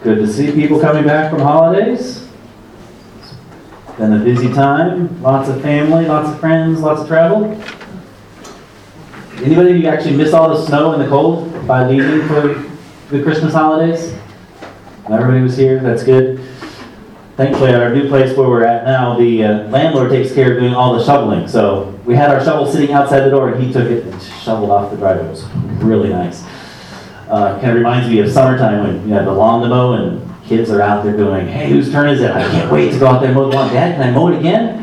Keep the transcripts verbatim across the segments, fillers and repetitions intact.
Good to see people coming back from holidays. Been a busy time. Lots of family, lots of friends, lots of travel. Anybody of you actually miss all the snow and the cold by leaving for the Christmas holidays? Everybody was here. That's good. Thankfully, at our new place where we're at now, the uh, landlord takes care of doing all the shoveling. So we had our shovel sitting outside the door, and he took it and shoveled off the driveway. It was really nice. Uh, kind of reminds me of summertime when you have the lawn to mow and kids are out there going, "Hey, whose turn is it? I can't wait to go out there and mow the lawn. Dad, can I mow it again?"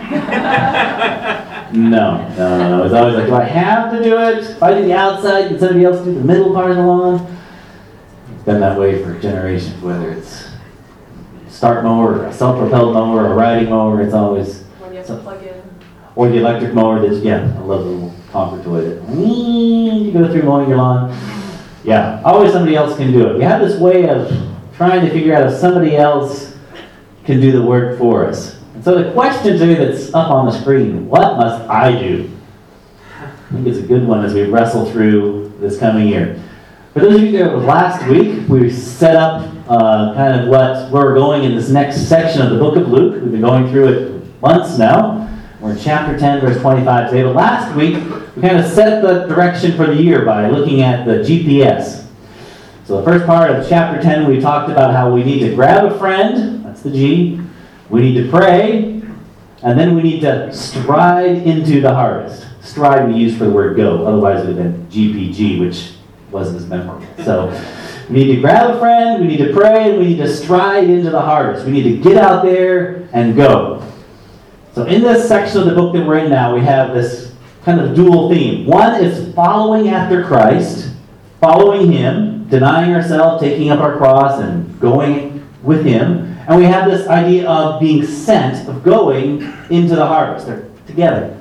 no, no, no, no. It's always like, do I have to do it? If I do the outside, can somebody else do the middle part of the lawn? It's been that way for generations, whether it's start mower or a self-propelled mower or a riding mower. It's always when you have to plug in. Or the electric mower that's, yeah, I love the little conker toy that you go through mowing your lawn. Yeah, always somebody else can do it. We have this way of trying to figure out if somebody else can do the work for us. And so the question today that's up on the screen, what must I do? I think it's a good one as we wrestle through this coming year. For those of you that was last week, we set up uh, kind of what where we're going in this next section of the book of Luke. We've been going through it months now. We're in chapter ten, verse twenty-five today. But last week, we kind of set the direction for the year by looking at the G P S. So the first part of chapter ten, we talked about how we need to grab a friend. That's the G. We need to pray. And then we need to stride into the harvest. Stride we use for the word go. Otherwise, it would have been G P G, which wasn't as memorable. So we need to grab a friend, we need to pray, and we need to stride into the harvest. We need to get out there and go. So in this section of the book that we're in now, we have this kind of dual theme. One is following after Christ, following Him, denying ourselves, taking up our cross, and going with Him. And we have this idea of being sent, of going into the harvest. They're together.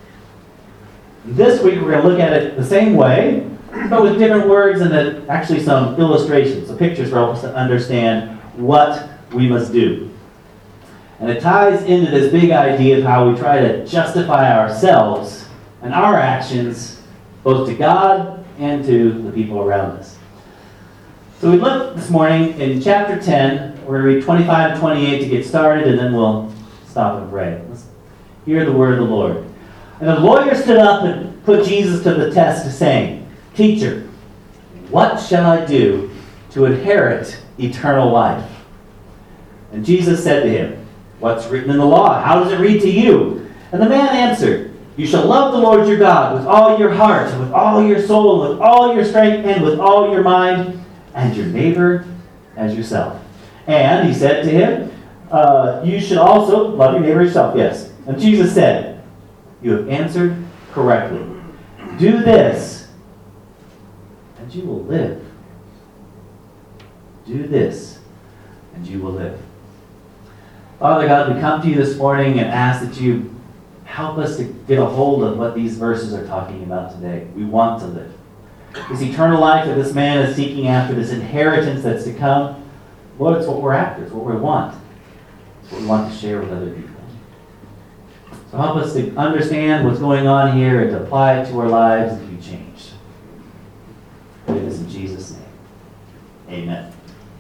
This week we're going to look at it the same way, but with different words and then actually some illustrations, some pictures for us to understand what we must do. And it ties into this big idea of how we try to justify ourselves and our actions both to God and to the people around us. So we look this morning in chapter ten. We're going to read twenty-five and twenty-eight to get started, and then we'll stop and pray. Let's hear the word of the Lord. And the lawyer stood up and put Jesus to the test, saying, "Teacher, what shall I do to inherit eternal life?" And Jesus said to him, "What's written in the law? How does it read to you?" And the man answered, "You shall love the Lord your God with all your heart, and with all your soul, and with all your strength, and with all your mind, and your neighbor as yourself." And he said to him, uh, "You should also love your neighbor as yourself." Yes. And Jesus said, "You have answered correctly. Do this, and you will live. Do this, and you will live." Father God, we come to you this morning and ask that you help us to get a hold of what these verses are talking about today. We want to live. This eternal life that this man is seeking after, this inheritance that's to come, Lord, it's what we're after. It's what we want. It's what we want to share with other people. So help us to understand what's going on here and to apply it to our lives and be changed. I pray this in Jesus' name. Amen.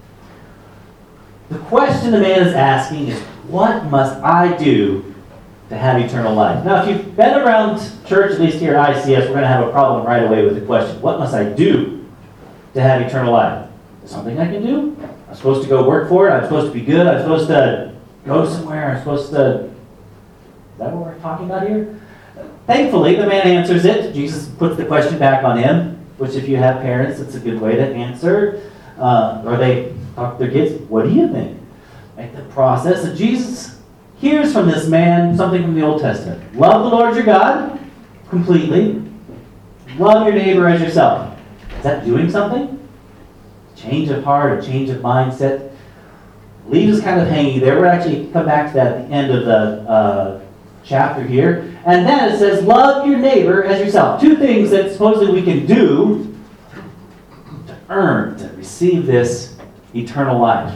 The question the man is asking is, what must I do to have eternal life? Now, if you've been around church, at least here at I C S, we're going to have a problem right away with the question, what must I do to have eternal life? Is there something I can do? I'm supposed to go work for it? I'm supposed to be good? I'm supposed to go somewhere? I'm supposed to... Is that what we're talking about here? Thankfully, the man answers it. Jesus puts the question back on him, which if you have parents, it's a good way to answer. Uh, or they talk to their kids, what do you think? Make the process. And Jesus hears from this man something from the Old Testament. Love the Lord your God completely. Love your neighbor as yourself. Is that doing something? Change of heart, a change of mindset. Leaves us kind of hanging there. We're actually come back to that at the end of the uh, chapter here. And then it says, love your neighbor as yourself. Two things that supposedly we can do to earn, to receive this eternal life.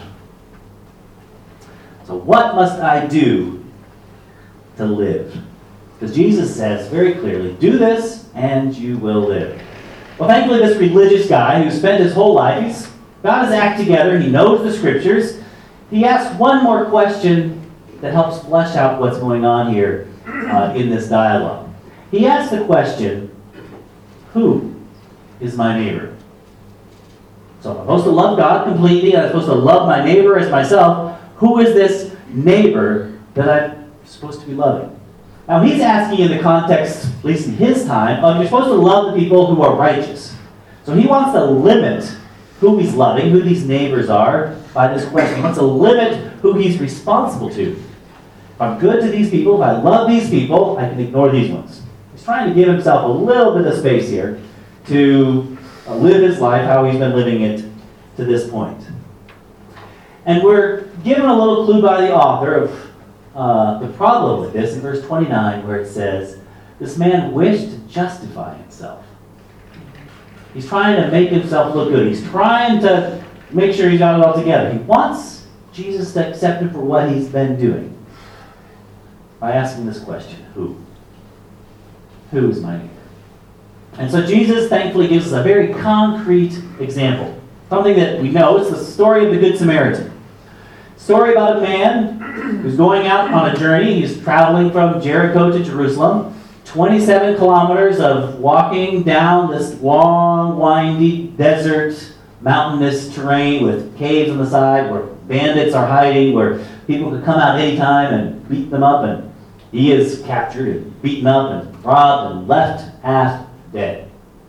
So what must I do to live? Because Jesus says very clearly, do this and you will live. Well, thankfully this religious guy who spent his whole life, he's got his act together, he knows the scriptures. He asks one more question that helps flesh out what's going on here uh, in this dialogue. He asks the question, who is my neighbor? So I'm supposed to love God completely, I'm supposed to love my neighbor as myself. Who is this neighbor that I'm supposed to be loving? Now he's asking in the context, at least in his time, of you're supposed to love the people who are righteous. So he wants to limit who he's loving, who these neighbors are, by this question. He wants to limit who he's responsible to. If I'm good to these people, if I love these people, I can ignore these ones. He's trying to give himself a little bit of space here to uh, live his life how he's been living it to this point. And we're given a little clue by the author of uh, the problem with this in verse twenty-nine, where it says, this man wished to justify himself. He's trying to make himself look good. He's trying to make sure he's got it all together. He wants Jesus to accept him for what he's been doing by asking this question, who? Who is my neighbor? And so Jesus thankfully gives us a very concrete example. Something that we know. It's the story of the Good Samaritan. Story about a man who's going out on a journey. He's traveling from Jericho to Jerusalem. twenty-seven kilometers of walking down this long, windy, desert, mountainous terrain with caves on the side where bandits are hiding, where people could come out anytime and beat them up. And he is captured and beaten up and robbed and left half dead.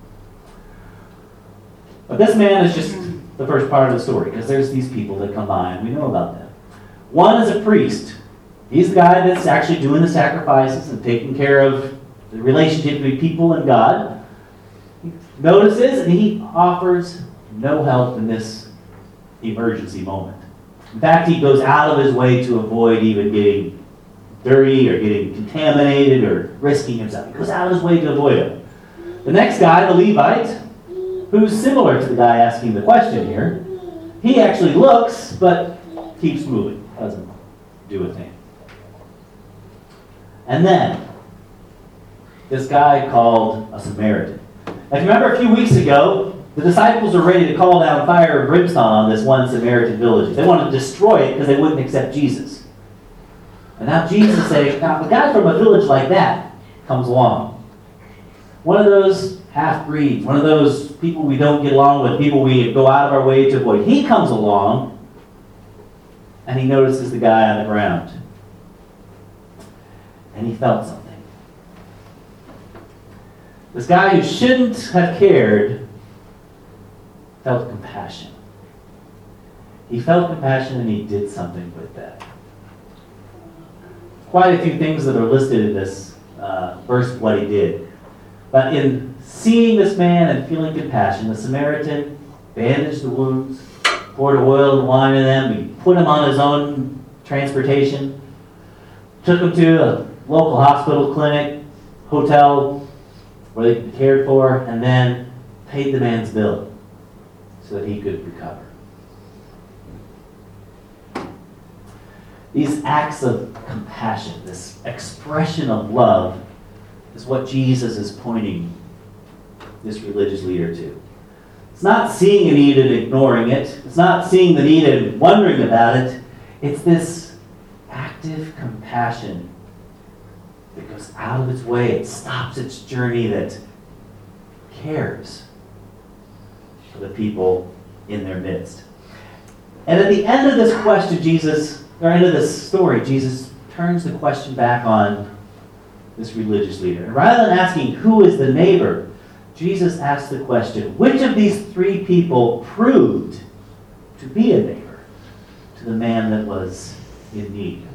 But this man is just the first part of the story, because there's these people that come by and we know about them. One is a priest. He's the guy that's actually doing the sacrifices and taking care of the relationship between people and God. He notices and he offers no help in this emergency moment. In fact, he goes out of his way to avoid even getting dirty or getting contaminated or risking himself. He goes out of his way to avoid it. The next guy, the Levite, who's similar to the guy asking the question here, he actually looks but keeps moving, doesn't do a thing. And then this guy called a Samaritan. Now, if you remember a few weeks ago, the disciples were ready to call down fire and brimstone on this one Samaritan village. They wanted to destroy it because they wouldn't accept Jesus. And now Jesus is saying, now a guy from a village like that comes along. One of those half-breeds, one of those people we don't get along with, people we go out of our way to avoid. He comes along and he notices the guy on the ground. And he felt something. This guy who shouldn't have cared felt compassion. He felt compassion and he did something with that. Quite a few things that are listed in this uh, verse of what he did. But in seeing this man and feeling compassion, the Samaritan bandaged the wounds, poured oil and wine in them, he put him on his own transportation, took him to a local hospital, clinic, hotel, where they could be cared for, and then paid the man's bill so that he could recover. These acts of compassion, this expression of love, is what Jesus is pointing this religious leader to. It's not seeing a need and ignoring it. It's not seeing the need and wondering about it. It's this active compassion that goes out of its way. It stops its journey, that cares for the people in their midst. And at the end of this question, Jesus, or end of this story, Jesus turns the question back on this religious leader. And rather than asking, who is the neighbor, Jesus asks the question, which of these three people proved to be a neighbor to the man that was in need?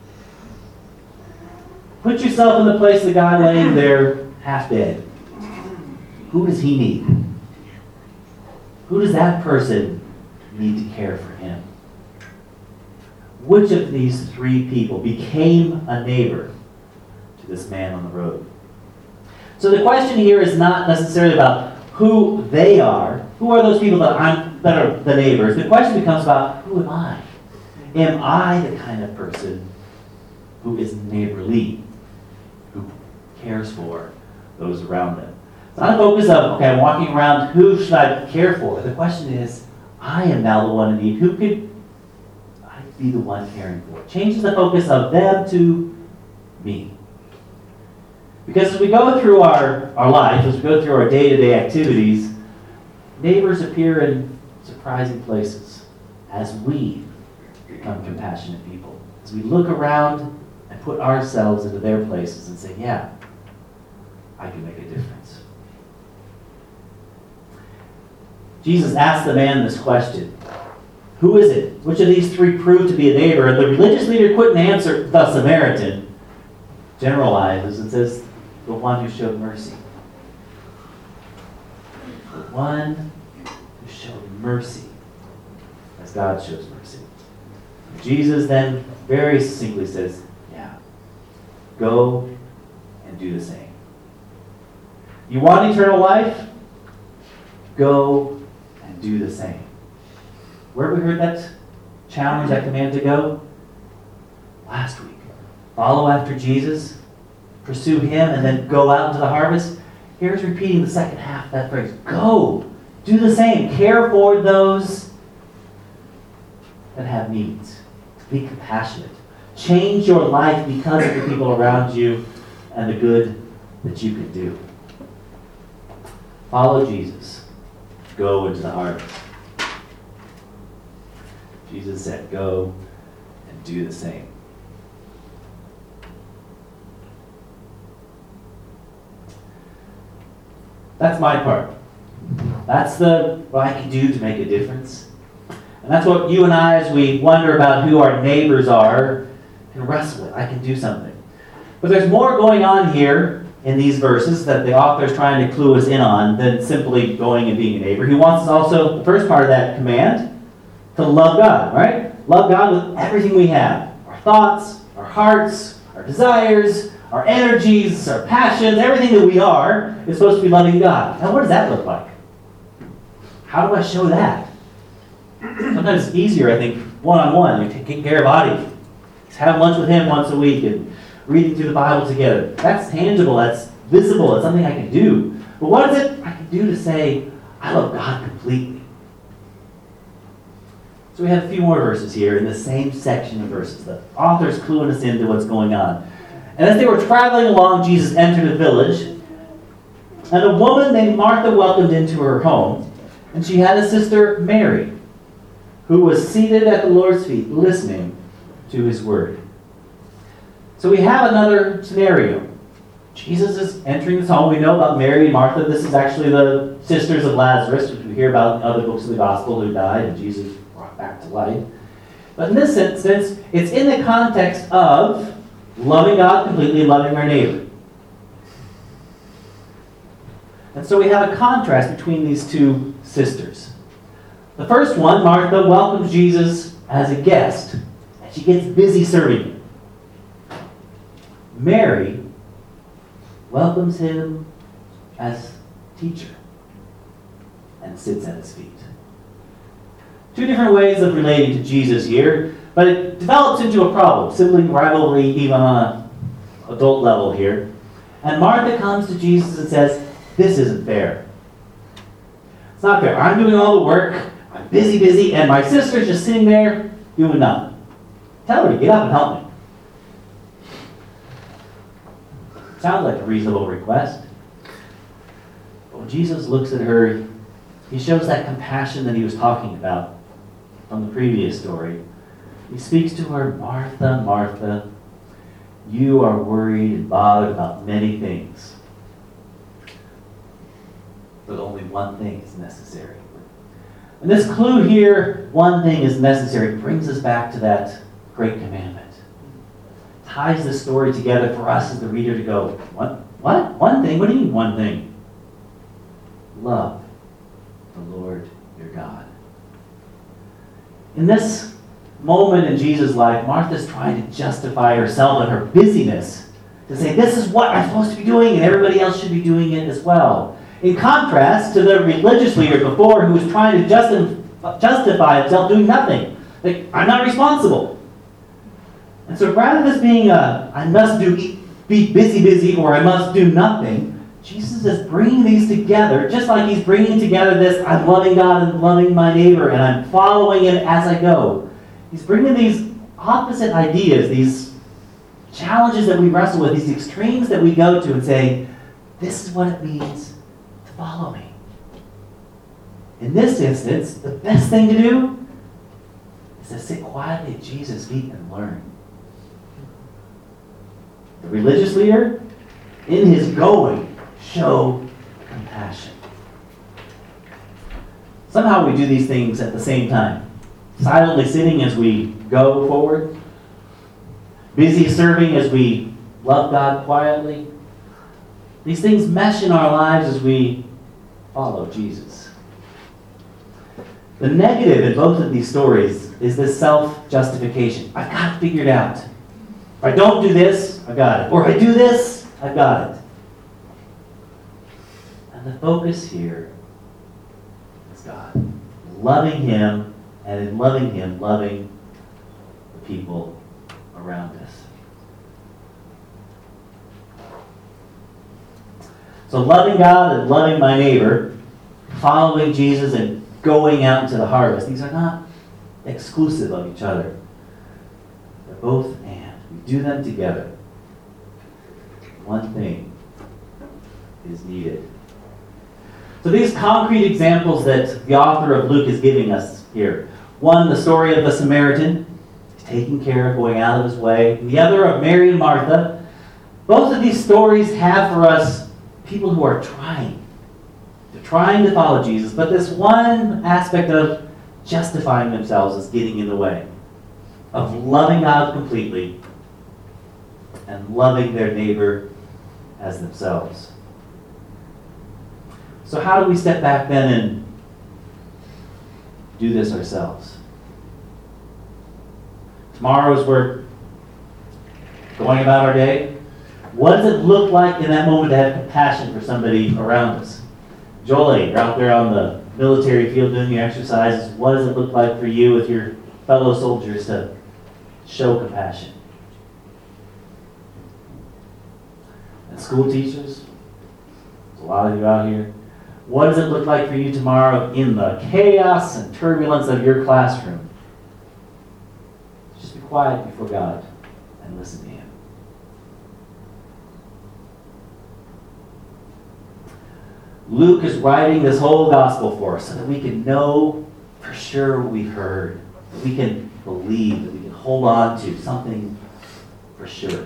Put yourself in the place of the guy laying there half dead. Who does he need? Who does that person need to care for him? Which of these three people became a neighbor to this man on the road? So the question here is not necessarily about who they are. Who are those people that I'm that are the neighbors? The question becomes about, who am I? Am I the kind of person who is neighborly, who cares for those around them? It's not a focus of, okay, I'm walking around, who should I care for? The question is, I am now the one in need. Who could I be the one caring for? It changes the focus of them to me. Because as we go through our, our life, as we go through our day-to-day activities, neighbors appear in surprising places as we become compassionate people. As we look around and put ourselves into their places and say, yeah, I can make a difference. Jesus asked the man this question. Who is it? Which of these three proved to be a neighbor? And the religious leader couldn't answer the Samaritan. Generalizes and says, the one who showed mercy. The one who showed mercy as God shows mercy. Jesus then very succinctly says, yeah, go and do the same. You want eternal life? Go and do the same. Where have we heard that challenge, that command to go? Last week. Follow after Jesus, pursue him, and then go out into the harvest. Here's repeating the second half of that phrase. Go. Do the same. Care for those that have needs. Be compassionate. Change your life because of the people around you and the good that you can do. Follow Jesus. Go into the harvest. Jesus said, go and do the same. That's my part. That's the what I can do to make a difference. And that's what you and I, as we wonder about who our neighbors are, can wrestle with. I can do something. But there's more going on here in these verses that the author is trying to clue us in on than simply going and being a neighbor. He wants us also, the first part of that command, to love God, right? Love God with everything we have. Our thoughts, our hearts, our desires, our energies, our passions, everything that we are is supposed to be loving God. Now, what does that look like? How do I show that? Sometimes it's easier, I think, one-on-one. You're taking care of Adi. Just have lunch with him once a week and reading through the Bible together. That's tangible. That's visible. It's something I can do. But what is it I can do to say, I love God completely? So we have a few more verses here in the same section of verses. The author's cluing us into what's going on. And as they were traveling along, Jesus entered a village, and a woman named Martha welcomed into her home, and she had a sister, Mary, who was seated at the Lord's feet, listening to his word. So we have another scenario. Jesus is entering this home. We know about Mary and Martha. This is actually the sisters of Lazarus, which we hear about in other books of the gospel, who died and Jesus brought back to life. But in this instance, it's in the context of loving God completely and loving our neighbor. And so we have a contrast between these two sisters. The first one, Martha, welcomes Jesus as a guest, and she gets busy serving him. Mary welcomes him as teacher and sits at his feet. Two different ways of relating to Jesus here, but it develops into a problem, sibling rivalry even on an adult level here. And Martha comes to Jesus and says, this isn't fair. It's not fair. I'm doing all the work. I'm busy, busy, and my sister's just sitting there doing nothing. Tell her to get up and help me. Sounds like a reasonable request. But when Jesus looks at her, he shows that compassion that he was talking about from the previous story. He speaks to her, Martha, Martha, you are worried and bothered about many things. But only one thing is necessary. And this clue here, one thing is necessary, brings us back to that great commandment. Ties the story together for us as the reader to go, what? What? One thing? What do you mean one thing? Love the Lord your God. In this moment in Jesus' life, Martha's trying to justify herself and her busyness to say, this is what I'm supposed to be doing and everybody else should be doing it as well. In contrast to the religious leader before who was trying to justi- justify himself doing nothing. Like, I'm not responsible. And so rather than this being a, I must do, be busy, busy, or I must do nothing, Jesus is bringing these together, just like he's bringing together this, I'm loving God and loving my neighbor, and I'm following him as I go. He's bringing these opposite ideas, these challenges that we wrestle with, these extremes that we go to and say, this is what it means to follow me. In this instance, the best thing to do is to sit quietly at Jesus' feet and learn. The religious leader, in his going, show compassion. Somehow we do these things at the same time. Silently sitting as we go forward. Busy serving as we love God quietly. These things mesh in our lives as we follow Jesus. The negative in both of these stories is this self-justification. I've got it figured out. If I don't do this, I've got it. Or if I do this, I've got it. And the focus here is God. Loving him, and in loving him, loving the people around us. So loving God and loving my neighbor, following Jesus and going out into the harvest, these are not exclusive of each other. They're both and. We do them together. One thing is needed. So these concrete examples that the author of Luke is giving us here. One, the story of the Samaritan. He's taking care of, going out of his way. The other of Mary and Martha. Both of these stories have for us people who are trying. They're trying to follow Jesus, but this one aspect of justifying themselves is getting in the way of loving God completely and loving their neighbor as themselves. So how do we step back then and do this ourselves? Tomorrow as we're going about our day, what does it look like in that moment to have compassion for somebody around us? Jolie, you're out there on the military field doing your exercises. What does it look like for you with your fellow soldiers to show compassion? And school teachers, there's a lot of you out here. What does it look like for you tomorrow in the chaos and turbulence of your classroom? Just be quiet before God and listen to him. Luke is writing this whole gospel for us so that we can know for sure what we've heard, that we can believe, that we can hold on to something for sure.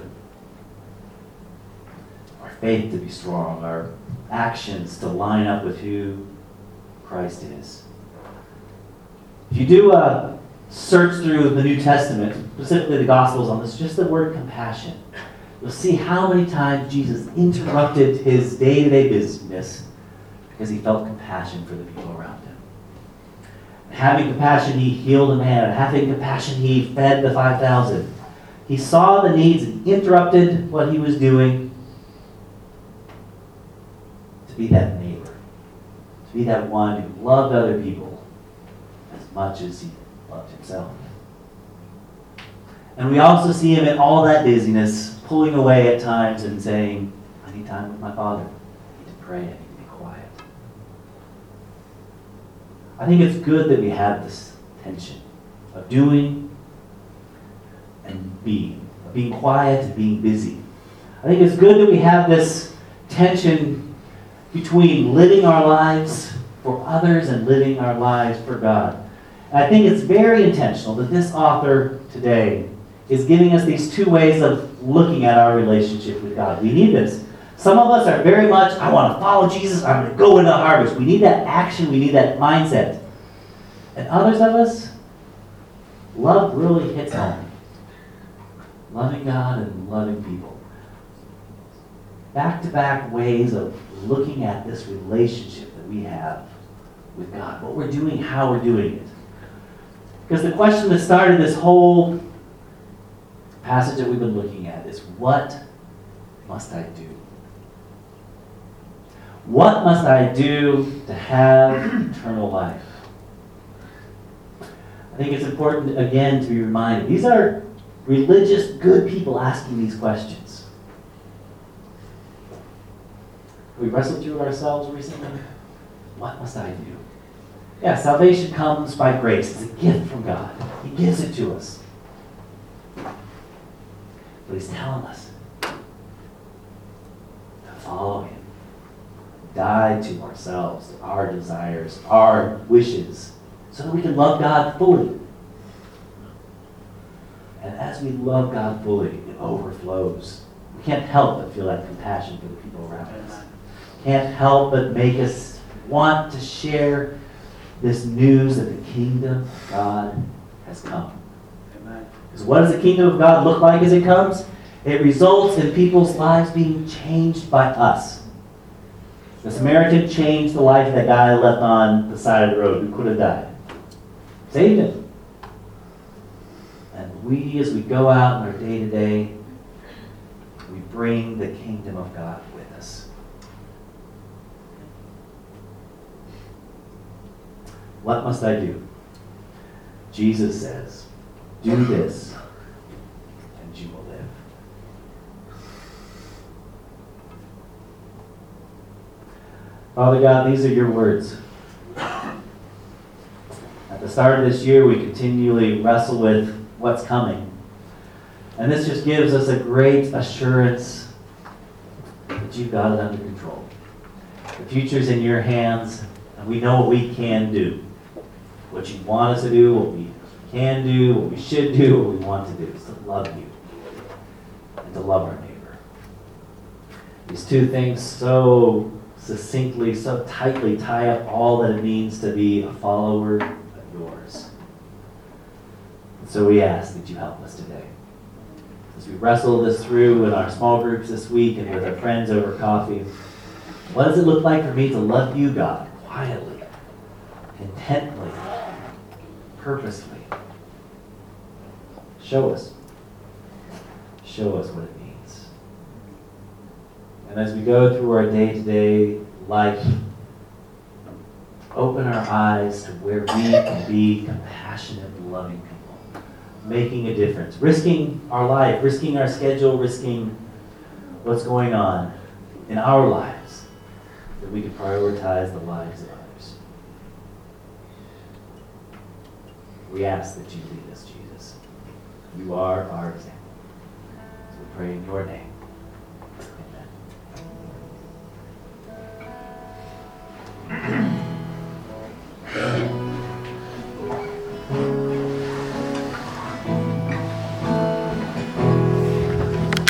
Our faith to be strong, our actions to line up with who Christ is. If you do a search through the New Testament, specifically the Gospels on this, just the word compassion, you'll see how many times Jesus interrupted his day-to-day business because he felt compassion for the people around him. And having compassion, he healed a man. And having compassion, he fed the five thousand. He saw the needs and interrupted what he was doing to be that neighbor, to be that one who loved other people as much as he loved himself. And we also see him in all that busyness, pulling away at times and saying, I need time with my Father. I need to pray. I need to be quiet. I think it's good that we have this tension of doing and being, of being quiet and being busy. I think it's good that we have this tension between living our lives for others and living our lives for God. And I think it's very intentional that this author today is giving us these two ways of looking at our relationship with God. We need this. Some of us are very much, I want to follow Jesus, I'm going to go into the harvest. We need that action, we need that mindset. And others of us, love really hits home. Loving God and loving people. Back-to-back ways of looking at this relationship that we have with God. What we're doing, how we're doing it. Because the question that started this whole passage that we've been looking at is, what must I do? What must I do to have eternal life? I think it's important, again, to be reminded. These are religious, good people asking these questions. We wrestled through it ourselves recently. What must I do? Yeah, salvation comes by grace. It's a gift from God. He gives it to us. But he's telling us to follow him. Die to ourselves, to our desires, our wishes, so that we can love God fully. And as we love God fully, it overflows. We can't help but feel that compassion for the people around us. Can't help but make us want to share this news that the kingdom of God has come. Amen. Because what does the kingdom of God look like as it comes? It results in people's lives being changed by us. The Samaritan changed the life of that guy left on the side of the road who could have died. Saved him. And we, as we go out in our day-to-day, we bring the kingdom of God with us. What must I do? Jesus says, do this, and you will live. Father God, these are your words. At the start of this year, we continually wrestle with what's coming. And this just gives us a great assurance that you've got it under control. The future's in your hands, and we know what we can do. What you want us to do, what we can do, what we should do, what we want to do is to love you and to love our neighbor. These two things so succinctly, so tightly tie up all that it means to be a follower of yours. And so we ask that you help us today. As we wrestle this through in our small groups this week and with our friends over coffee, what does it look like for me to love you, God, quietly, intently, purposefully? Show us. Show us what it means. And as we go through our day-to-day life, open our eyes to where we can be compassionate, loving people, making a difference, risking our life, risking our schedule, risking what's going on in our lives, that we can prioritize the lives of others. We ask that you lead us, Jesus. You are our example. So we pray in your name.